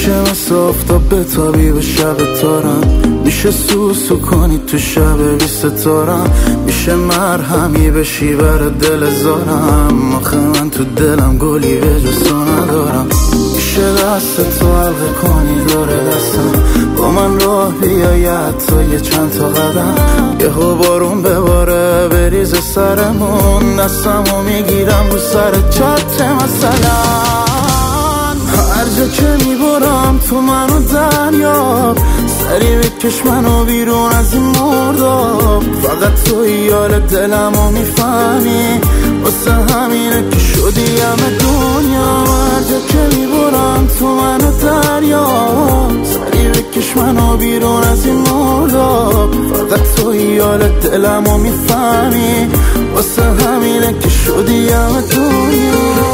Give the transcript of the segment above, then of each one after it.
میشه مثل آفتاب بتابی به شب تارم، میشه سوسو کنی تو شب 20 ستارم، میشه مرهمی بشی بر دل زارم. آخه من تو دلم گلی به جز تو ندارم. میشه دست تو حلقه کنی دور دستم، با من راه بیایی حتی یه چند تا قدم. یه بارون بباره بریز سرمون، دستمو میگیرم رو سر چتر مثلا. هر جا که میبرم تو منو دریاب، سری بکش منو بیرون از این مرداب. فقط توی حال دلمو میفهمی، واسه همینه که شدی همه دنیا. هر جا که میبرم تو منو دریاب، سری بکش منو بیرون از این مرداب. فقط توی حال دلمو میفهمی، واسه همینه که شدی همه دنیا.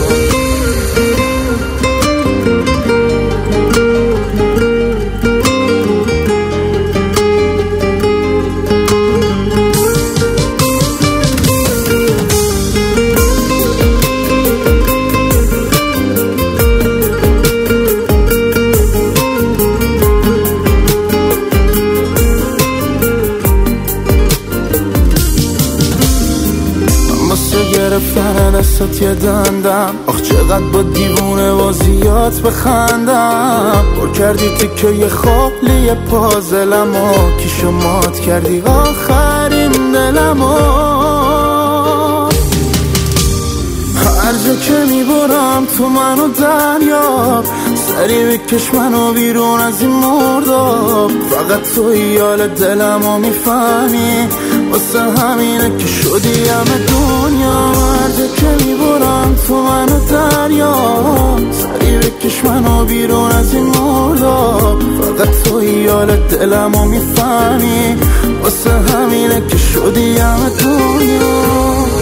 گرفتن دستت یه دندم، آخ چقدر با دیوونه بازیات بخندم. پر کردی تیکه یه خالی پازلمو، کیشو مات کردی آخرین دلمو. هر جا که میبرم تو منو دریاب، سری بکش منو بیرون از این مرداب. فقط توی حال دلمو میفهمی، واسه همینه که شدی همه دنیا. هر جا که میبرم تو منو دریاب، سری بکش منو بیرون از این مرداب. فقط توی حال دلمو میفهمی، واسه همینه که شدی همه دنیا.